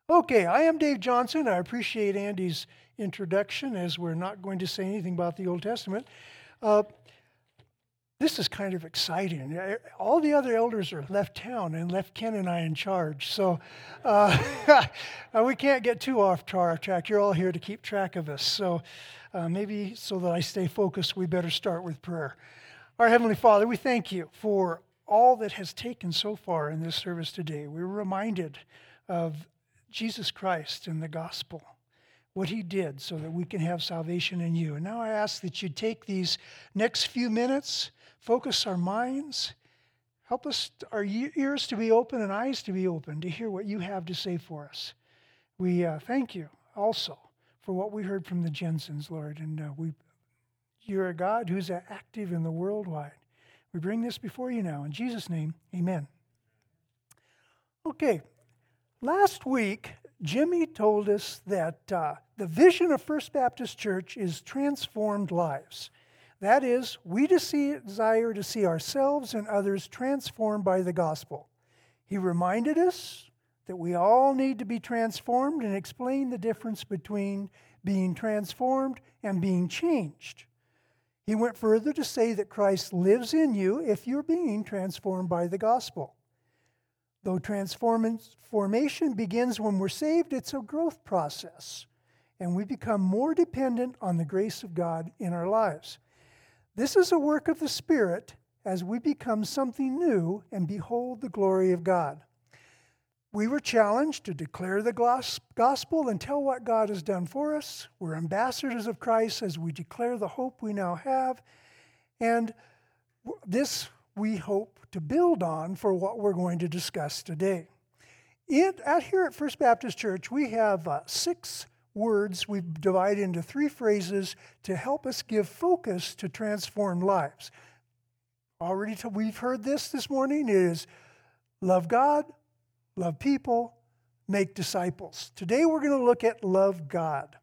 Okay, I am Dave Johnson. I appreciate Andy's introduction as we're not going to say anything about the Old Testament. Uh, this is kind of exciting. All the other elders are left town and left Ken and I in charge. So we can't get too off track. You're all here to keep track of us. So maybe so that I stay focused, we better start with prayer. Our Heavenly Father, we thank you for all that has taken so far in this service today. We're reminded of Jesus Christ and the gospel, what he did so that we can have salvation in you. And now I ask that you take these next few minutes, focus our minds, help us, our ears to be open and eyes to be open to hear what you have to say for us. We thank you also for what we heard from the Jensens, Lord. And you're a God who's active in the worldwide. We bring this before you now. In Jesus' name, amen. Okay. Last week, Jimmy told us that the vision of First Baptist Church is transformed lives. That is, we desire to see ourselves and others transformed by the gospel. He reminded us that we all need to be transformed and explained the difference between being transformed and being changed. He went further to say that Christ lives in you if you're being transformed by the gospel. Though transformation begins when we're saved, it's a growth process, and we become more dependent on the grace of God in our lives. This is a work of the Spirit as we become something new and behold the glory of God. We were challenged to declare the gospel and tell what God has done for us. We're ambassadors of Christ as we declare the hope we now have, and this we hope to build on for what we're going to discuss today. Here at First Baptist Church, we have 6 words we've divided into 3 phrases to help us give focus to transformed lives. We've heard this morning. It is love God, love people, make disciples. Today we're going to look at love God.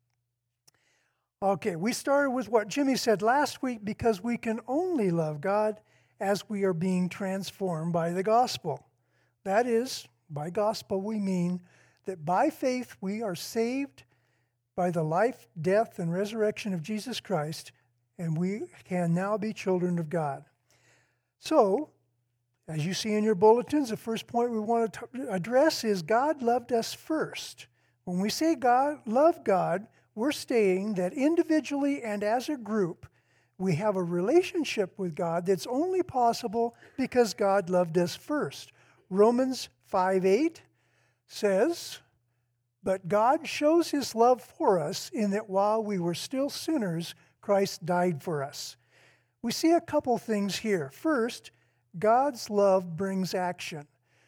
Okay, we started with what Jimmy said last week because we can only love God as we are being transformed by the gospel. That is, by gospel we mean that by faith we are saved by the life, death, and resurrection of Jesus Christ, and we can now be children of God. So, as you see in your bulletins, the first point we want to address is God loved us first. When we say love God, we're saying that individually and as a group, we have a relationship with God that's only possible because God loved us first. Romans 5:8 says, "But God shows his love for us in that while we were still sinners, Christ died for us." We see a couple things here. First, God's love brings action.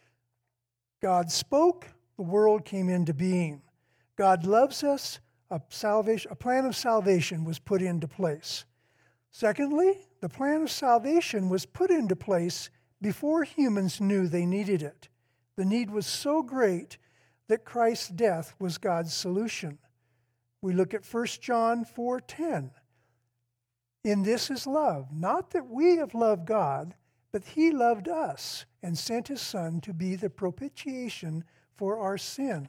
God spoke, the world came into being. God loves us, a plan of salvation was put into place. Secondly, the plan of salvation was put into place before humans knew they needed it. The need was so great that Christ's death was God's solution. We look at 1 John 4:10. "In this is love, not that we have loved God, but he loved us and sent his Son to be the propitiation for our sin."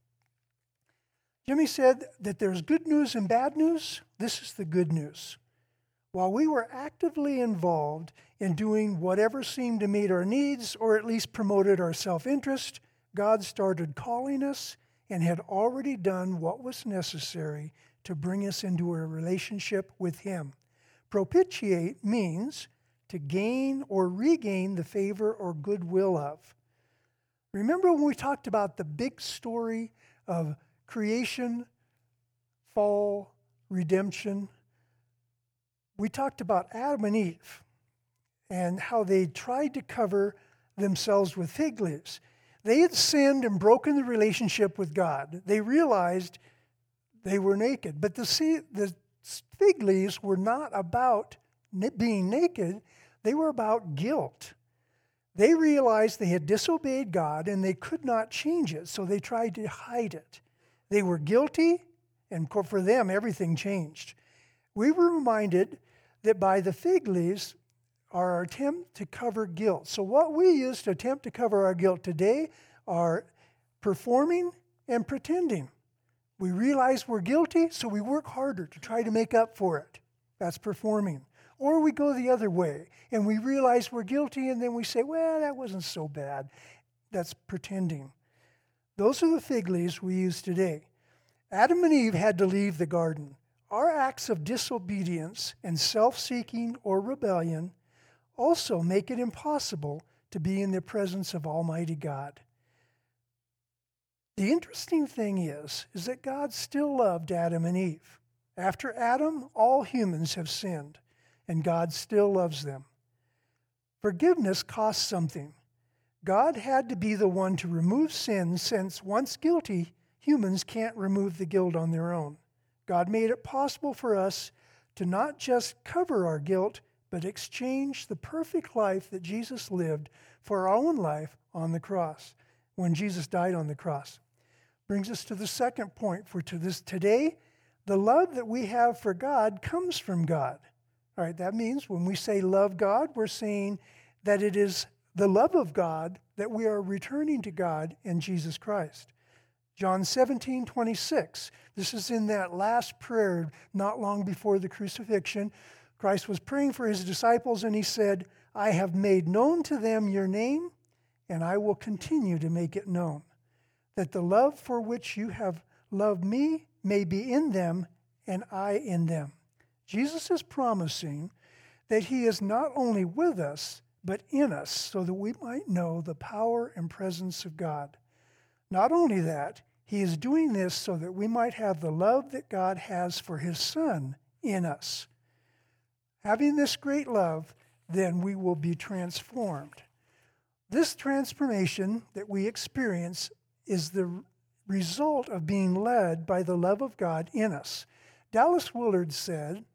Jimmy said that there's good news and bad news. This is the good news. While we were actively involved in doing whatever seemed to meet our needs or at least promoted our self-interest, God started calling us and had already done what was necessary to bring us into a relationship with him. Propitiate means to gain or regain the favor or goodwill of. Remember when we talked about the big story of creation, fall, redemption? We talked about Adam and Eve and how they tried to cover themselves with fig leaves. They had sinned and broken the relationship with God. They realized they were naked. But the fig leaves were not about being naked. They were about guilt. They realized they had disobeyed God and they could not change it, so they tried to hide it. They were guilty, and for them, everything changed. We were reminded that by the fig leaves, our attempt to cover guilt. So what we use to attempt to cover our guilt today are performing and pretending. We realize we're guilty, so we work harder to try to make up for it. That's performing. Or we go the other way, and we realize we're guilty, and then we say, well, that wasn't so bad. That's pretending. Those are the fig leaves we use today. Adam and Eve had to leave the garden. Our acts of disobedience and self-seeking or rebellion also make it impossible to be in the presence of Almighty God. The interesting thing is that God still loved Adam and Eve. After Adam, all humans have sinned, and God still loves them. Forgiveness costs something. God had to be the one to remove sin, since once guilty, humans can't remove the guilt on their own. God made it possible for us to not just cover our guilt, but exchange the perfect life that Jesus lived for our own life on the cross, when Jesus died on the cross. Brings us to the second point for today. The love that we have for God comes from God. All right, that means when we say love God, we're saying that it is the love of God that we are returning to God in Jesus Christ. John 17:26. This is in that last prayer not long before the crucifixion. Christ was praying for his disciples, and he said, I have made known to them your name, and I will continue to make it known, that the love for which you have loved me may be in them, and I in them. Jesus is promising that he is not only with us, but in us, so that we might know the power and presence of God. Not only that, he is doing this so that we might have the love that God has for his Son in us. Having this great love, then we will be transformed. This transformation that we experience is the result of being led by the love of God in us. Dallas Willard said,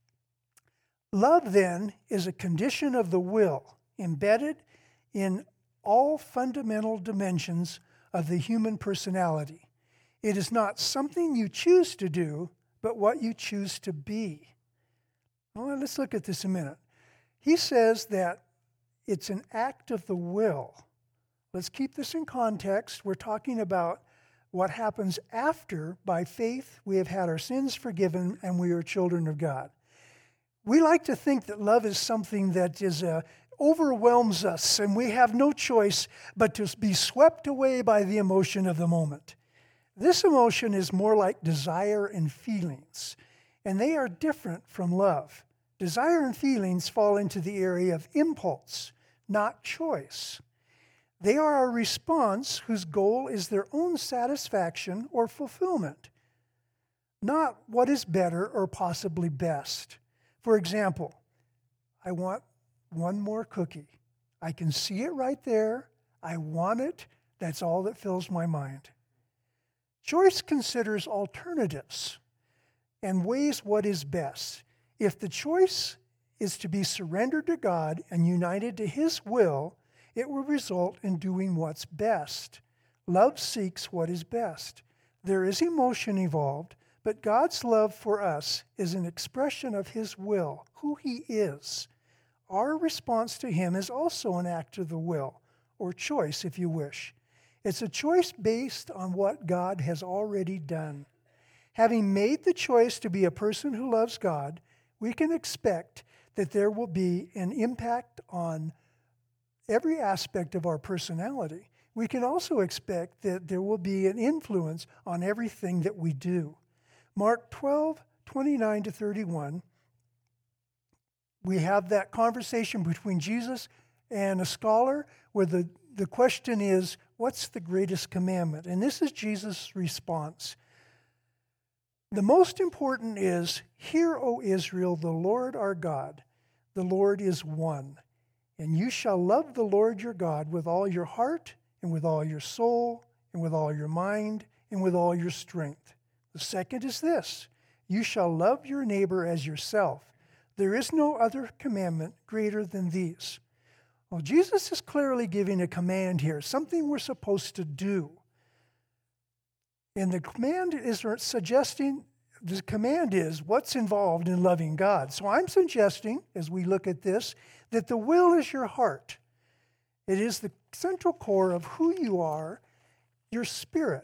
love, then, is a condition of the will embedded in all fundamental dimensions of the human personality. It is not something you choose to do, but what you choose to be. Well, let's look at this a minute. He says that it's an act of the will. Let's keep this in context. We're talking about what happens after, by faith, we have had our sins forgiven and we are children of God. We like to think that love is something that overwhelms us, and we have no choice but to be swept away by the emotion of the moment. This emotion is more like desire and feelings, and they are different from love. Desire and feelings fall into the area of impulse, not choice. They are a response whose goal is their own satisfaction or fulfillment, not what is better or possibly best. For example, I want one more cookie. I can see it right there. I want it. That's all that fills my mind. Choice considers alternatives and weighs what is best. If the choice is to be surrendered to God and united to his will, it will result in doing what's best. Love seeks what is best. There is emotion involved, but God's love for us is an expression of his will, who he is. Our response to him is also an act of the will, or choice if you wish. It's a choice based on what God has already done. Having made the choice to be a person who loves God, we can expect that there will be an impact on every aspect of our personality. We can also expect that there will be an influence on everything that we do. Mark 12:29-31, we have that conversation between Jesus and a scholar where the question is, what's the greatest commandment? And this is Jesus' response. The most important is, hear, O Israel, the Lord our God, the Lord is one. And you shall love the Lord your God with all your heart and with all your soul and with all your mind and with all your strength. The second is this, you shall love your neighbor as yourself. There is no other commandment greater than these. Well, Jesus is clearly giving a command here, something we're supposed to do. And the command is what's involved in loving God. So I'm suggesting, as we look at this, that the will is your heart. It is the central core of who you are, your spirit.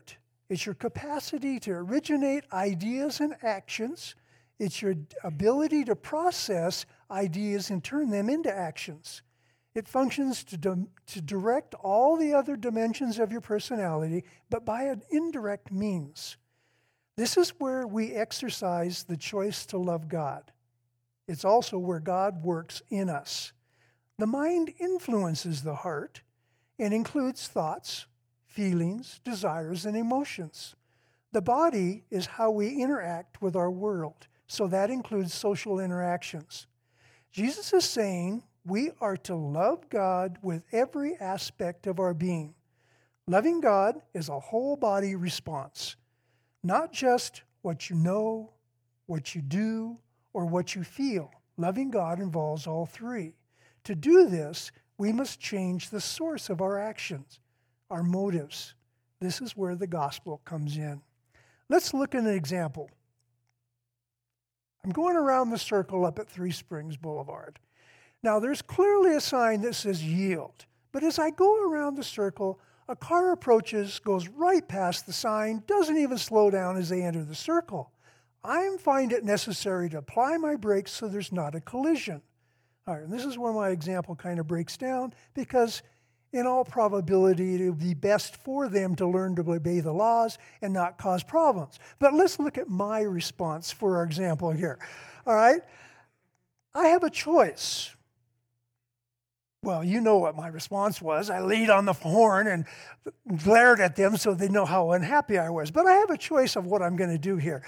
It's your capacity to originate ideas and actions. It's your ability to process ideas and turn them into actions. It functions to direct all the other dimensions of your personality, but by an indirect means. This is where we exercise the choice to love God. It's also where God works in us. The mind influences the heart and includes thoughts, feelings, desires, and emotions. The body is how we interact with our world, so that includes social interactions. Jesus is saying we are to love God with every aspect of our being. Loving God is a whole body response, not just what you know, what you do, or what you feel. Loving God involves all three. To do this, we must change the source of our actions, our motives. This is where the gospel comes in. Let's look at an example. I'm going around the circle up at Three Springs Boulevard. Now, there's clearly a sign that says yield. But as I go around the circle, a car approaches, goes right past the sign, doesn't even slow down as they enter the circle. I find it necessary to apply my brakes so there's not a collision. All right, and this is where my example kind of breaks down, because in all probability it would be best for them to learn to obey the laws and not cause problems. But let's look at my response for our example here. All right, I have a choice. Well, you know what my response was. I leaned on the horn and glared at them so they know how unhappy I was. But I have a choice of what I'm going to do here.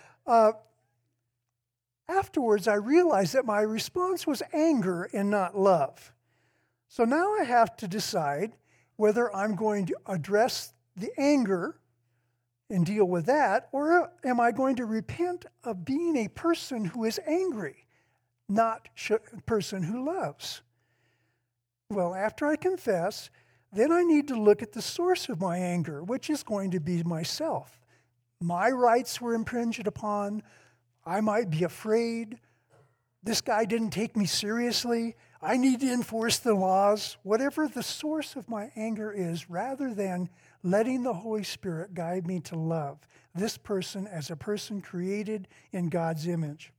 Afterwards, I realized that my response was anger and not love. So now I have to decide whether I'm going to address the anger and deal with that, or am I going to repent of being a person who is angry, not a person who loves? Well, after I confess, then I need to look at the source of my anger, which is going to be myself. My rights were impinged upon. I might be afraid. This guy didn't take me seriously. I need to enforce the laws. Whatever the source of my anger is, rather than letting the Holy Spirit guide me to love this person as a person created in God's image.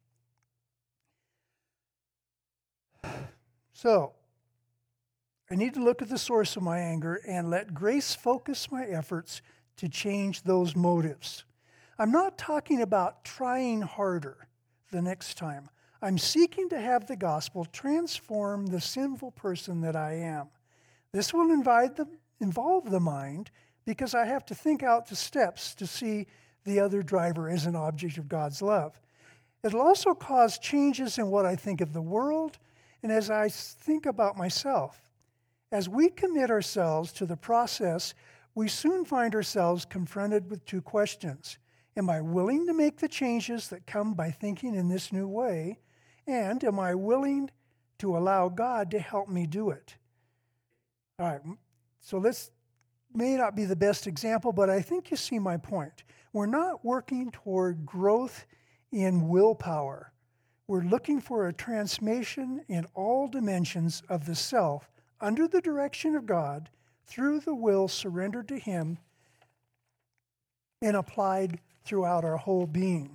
So, I need to look at the source of my anger and let grace focus my efforts to change those motives. I'm not talking about trying harder the next time. I'm seeking to have the gospel transform the sinful person that I am. This will involve the mind, because I have to think out the steps to see the other driver as an object of God's love. It'll also cause changes in what I think of the world and as I think about myself. As we commit ourselves to the process, we soon find ourselves confronted with two questions. Am I willing to make the changes that come by thinking in this new way? And am I willing to allow God to help me do it? All right, so this may not be the best example, but I think you see my point. We're not working toward growth in willpower. We're looking for a transformation in all dimensions of the self under the direction of God, through the will surrendered to Him and applied throughout our whole being.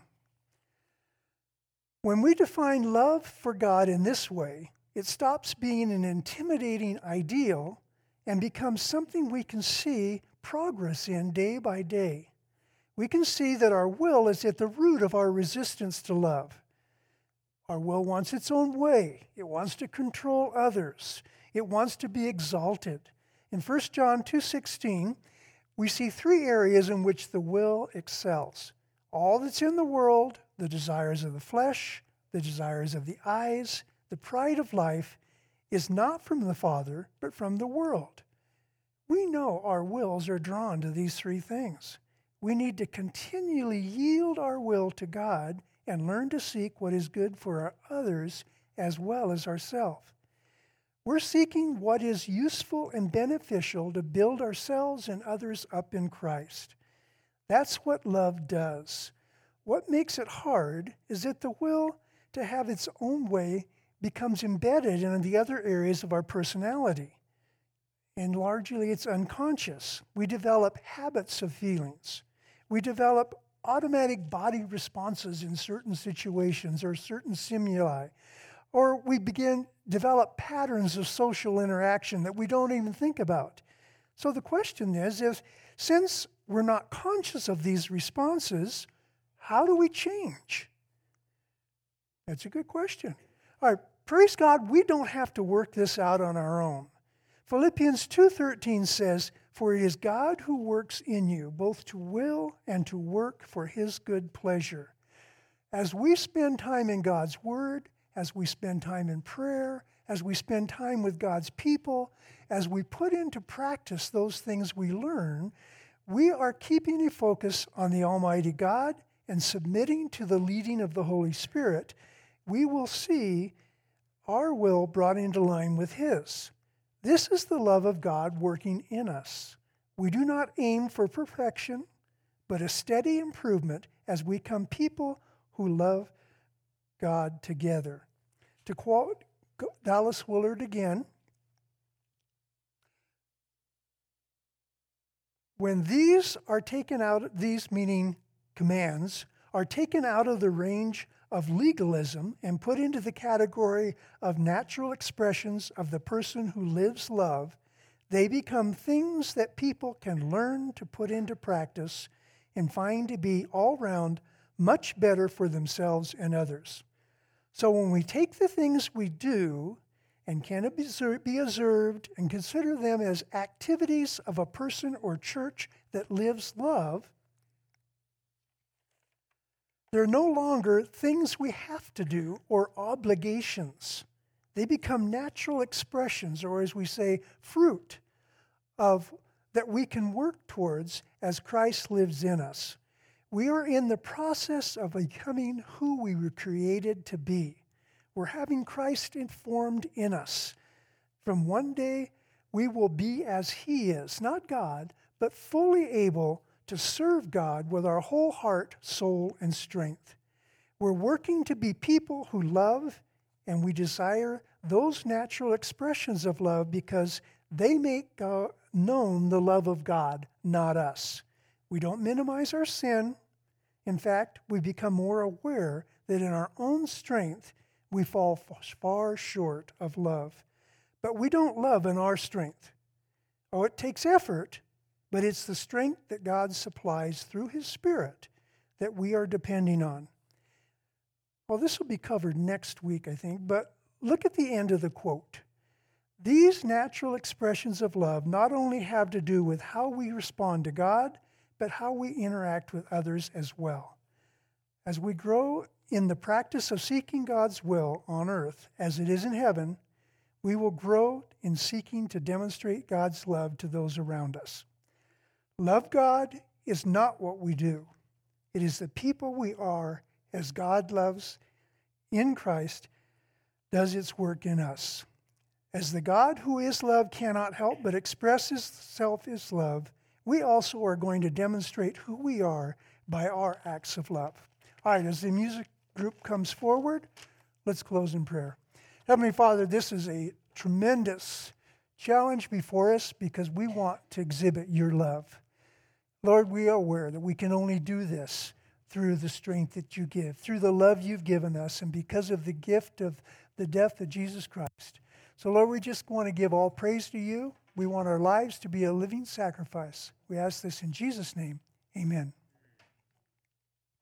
When we define love for God in this way, it stops being an intimidating ideal and becomes something we can see progress in day by day. We can see that our will is at the root of our resistance to love. Our will wants its own way. It wants to control others. It wants to be exalted. In 1 John 2:16, we see three areas in which the will excels. All that's in the world, the desires of the flesh, the desires of the eyes, the pride of life, is not from the Father, but from the world. We know our wills are drawn to these three things. We need to continually yield our will to God and learn to seek what is good for our others as well as ourselves. We're seeking what is useful and beneficial to build ourselves and others up in Christ. That's what love does. What makes it hard is that the will to have its own way becomes embedded in the other areas of our personality. And largely it's unconscious. We develop habits of feelings. We develop automatic body responses in certain situations or certain stimuli. Or we develop patterns of social interaction that we don't even think about. So the question is, since we're not conscious of these responses, how do we change? That's a good question. All right, praise God, we don't have to work this out on our own. Philippians 2:13 says, "For it is God who works in you, both to will and to work for his good pleasure." As we spend time in God's Word, as we spend time in prayer, as we spend time with God's people, as we put into practice those things we learn, we are keeping a focus on the Almighty God and submitting to the leading of the Holy Spirit. We will see our will brought into line with His. This is the love of God working in us. We do not aim for perfection, but a steady improvement as we become people who love God together. To quote Dallas Willard again, when these are taken out, these meaning commands, are taken out of the range of legalism and put into the category of natural expressions of the person who lives love, they become things that people can learn to put into practice and find to be all round much better for themselves and others. So when we take the things we do and can be observed and consider them as activities of a person or church that lives love, they're no longer things we have to do or obligations. They become natural expressions, or as we say, fruit of that we can work towards as Christ lives in us. We are in the process of becoming who we were created to be. We're having Christ informed in us. From one day, we will be as He is, not God, but fully able to serve God with our whole heart, soul, and strength. We're working to be people who love, and we desire those natural expressions of love because they make known the love of God, not us. We don't minimize our sin. In fact, we become more aware that in our own strength, we fall far short of love. But we don't love in our strength. Oh, it takes effort, but it's the strength that God supplies through His Spirit that we are depending on. Well, this will be covered next week, I think, but look at the end of the quote. These natural expressions of love not only have to do with how we respond to God, but how we interact with others as well. As we grow in the practice of seeking God's will on earth as it is in heaven, we will grow in seeking to demonstrate God's love to those around us. Love God is not what we do. It is the people we are as God loves in Christ does its work in us. As the God who is love cannot help but express Himself as love, we also are going to demonstrate who we are by our acts of love. All right, as the music group comes forward, let's close in prayer. Heavenly Father, this is a tremendous challenge before us because we want to exhibit your love. Lord, we are aware that we can only do this through the strength that you give, through the love you've given us, and because of the gift of the death of Jesus Christ. So, Lord, we just want to give all praise to you. We want our lives to be a living sacrifice. We ask this in Jesus' name. Amen.